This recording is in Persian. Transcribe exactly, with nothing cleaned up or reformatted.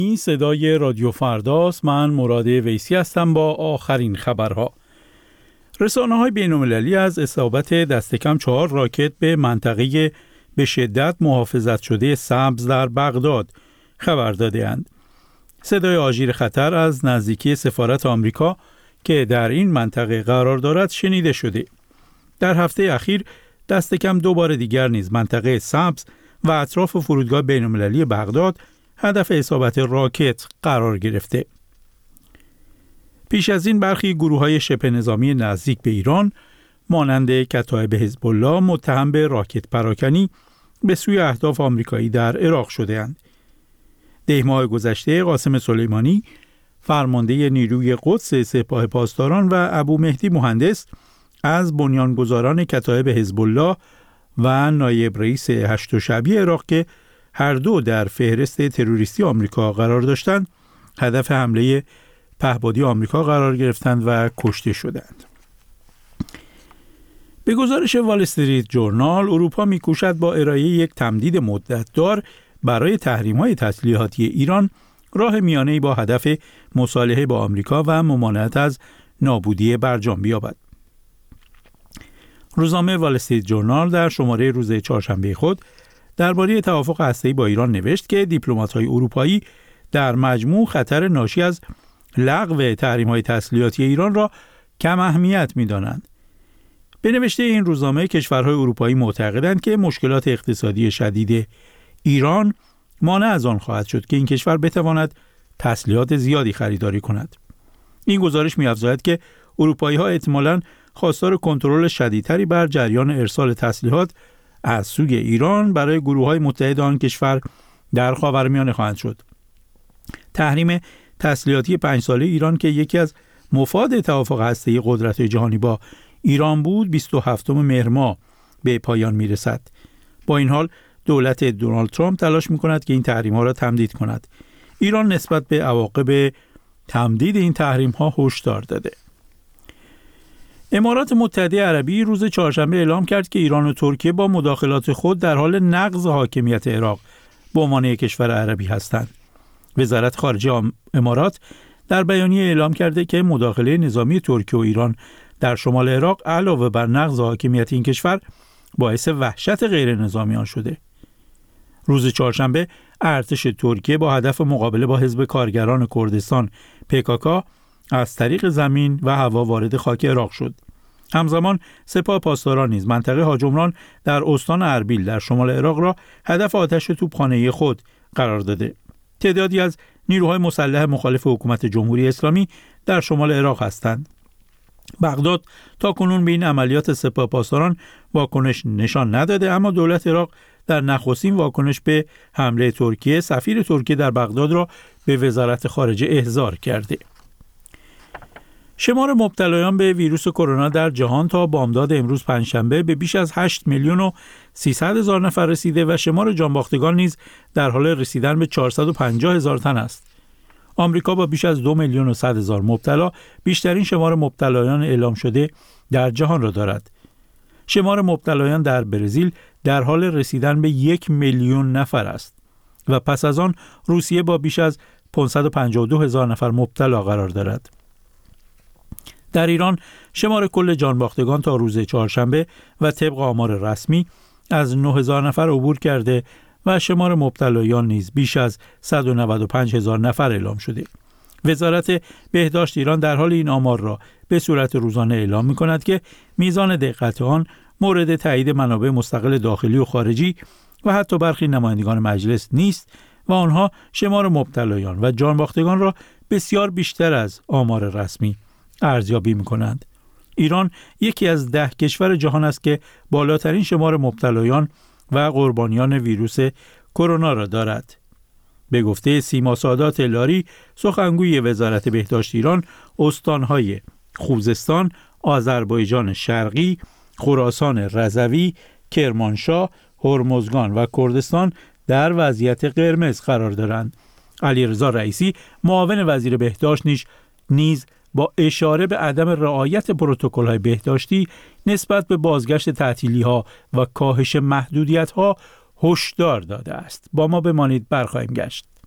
این صدای رادیو فرداست. من مراد ویسی هستم با آخرین خبرها. رسانه‌های بین‌المللی از اصابت دست کم چهار راکت به منطقه به شدت محافظت شده سبز در بغداد خبر داده‌اند. صدای آژیر خطر از نزدیکی سفارت آمریکا که در این منطقه قرار دارد شنیده شده. در هفته اخیر دست کم دو بار دیگر نیز منطقه سبز و اطراف فرودگاه بین‌المللی بغداد هدف اصابت راکت قرار گرفته. پیش از این برخی گروه‌های شبه نظامی نزدیک به ایران مانند کتایب حزب الله متهم به راکت پراکنی به سوی اهداف آمریکایی در عراق شده‌اند. دی‌ماه گذشته قاسم سلیمانی فرمانده نیروی قدس سپاه پاسداران و ابو مهدی مهندس از بنیانگذاران کتایب حزب الله و نایب رئیس هشت شعبی عراق که هر دو در فهرست تروریستی آمریکا قرار داشتند هدف حمله پهپادی آمریکا قرار گرفتند و کشته شدند. به گزارش وال استریت جورنال، اروپا می‌کوشد با ارائه یک تمدید مدت‌دار برای تحریم‌های تسلیحاتی ایران راه میانه‌ای با هدف مصالحه با آمریکا و ممانعت از نابودی برجام بیابد. روزنامه وال استریت جورنال در شماره روز چهارشنبه خود درباره توافق هسته‌ای با ایران نوشت که دیپلمات‌های اروپایی در مجموع خطر ناشی از لغو تحریم‌های تسلیحاتی ایران را کم اهمیت می‌دانند. به نوشته این روزنامه، کشورهای اروپایی معتقدند که مشکلات اقتصادی شدید ایران مانع از آن خواهد شد که این کشور بتواند تسلیحات زیادی خریداری کند. این گزارش می‌افزاید که اروپایی‌ها احتمالاً خواستار کنترل شدیدتری بر جریان ارسال تسلیحات از سوی ایران برای گروه‌های متحد آن کشور در خاورمیانه خواهند شد. تحریم تسلیحاتی پنج ساله ایران که یکی از مفاد توافق هسته‌ای قدرت‌های جهانی با ایران بود، بیست و هفتم مهر ماه به پایان می‌رسد. با این حال دولت دونالد ترامپ تلاش می‌کند که این تحریم‌ها را تمدید کند. ایران نسبت به عواقب تمدید این تحریم‌ها هشدار داده. امارات متحده عربی روز چهارشنبه اعلام کرد که ایران و ترکیه با مداخلات خود در حال نقض حاکمیت عراق به عنوان یک کشور عربی هستند. وزارت خارجه امارات در بیانیه اعلام کرده که مداخله نظامی ترکیه و ایران در شمال عراق علاوه بر نقض حاکمیت این کشور باعث وحشت غیر نظامی آن شده. روز چهارشنبه ارتش ترکیه با هدف مقابله با حزب کارگران کردستان پی کی کی از طریق زمین و هوا وارد خاک عراق شد. همزمان سپاه پاسداران نیز منطقه هاجمران در استان اربیل در شمال عراق را هدف آتش توپخانه‌ای خود قرار داده. تعدادی از نیروهای مسلح مخالف حکومت جمهوری اسلامی در شمال عراق هستند. بغداد تاکنون به این عملیات سپاه پاسداران واکنش نشان نداده، اما دولت عراق در نخستین واکنش به حمله ترکیه سفیر ترکیه در بغداد را به وزارت خارجه احضار کرده. شمار مبتلایان به ویروس کرونا در جهان تا بامداد امروز پنجشنبه به بیش از هشت میلیون و سیصد هزار نفر رسیده و شمار جانباختگان نیز در حال رسیدن به چهارصد و پنجاه هزار تن است. آمریکا با بیش از دو میلیون و صد هزار مبتلا بیشترین شمار مبتلایان اعلام شده در جهان را دارد. شمار مبتلایان در برزیل در حال رسیدن به یک میلیون نفر است و پس از آن روسیه با بیش از پانصد و پنجاه و دو هزار نفر مبتلا قرار دارد. در ایران شمار کل جانباختگان تا روز چهارشنبه و طبق آمار رسمی از نه هزار نفر عبور کرده و شمار مبتلایان نیز بیش از صد و نود و پنج هزار نفر اعلام شده. وزارت بهداشت ایران در حال این آمار را به صورت روزانه اعلام می‌کند که میزان دقت آن مورد تایید منابع مستقل داخلی و خارجی و حتی برخی نمایندگان مجلس نیست و آنها شمار مبتلایان و جانباختگان را بسیار بیشتر از آمار رسمی ارزیابی می‌کنند. ایران یکی از ده کشور جهان است که بالاترین شمار مبتلایان و قربانیان ویروس کرونا را دارد. به گفته سیما سادات لاری، سخنگوی وزارت بهداشت ایران، استان‌های خوزستان، آذربایجان شرقی، خراسان رضوی، کرمانشاه، هرمزگان و کردستان در وضعیت قرمز قرار دارند. علیرضا رئیسی، معاون وزیر بهداشت نیز نیز با اشاره به عدم رعایت پروتکل‌های بهداشتی نسبت به بازگشت تعطیلی‌ها و کاهش محدودیت‌ها هشدار داده است. با ما بمانید، برخواهیم گشت.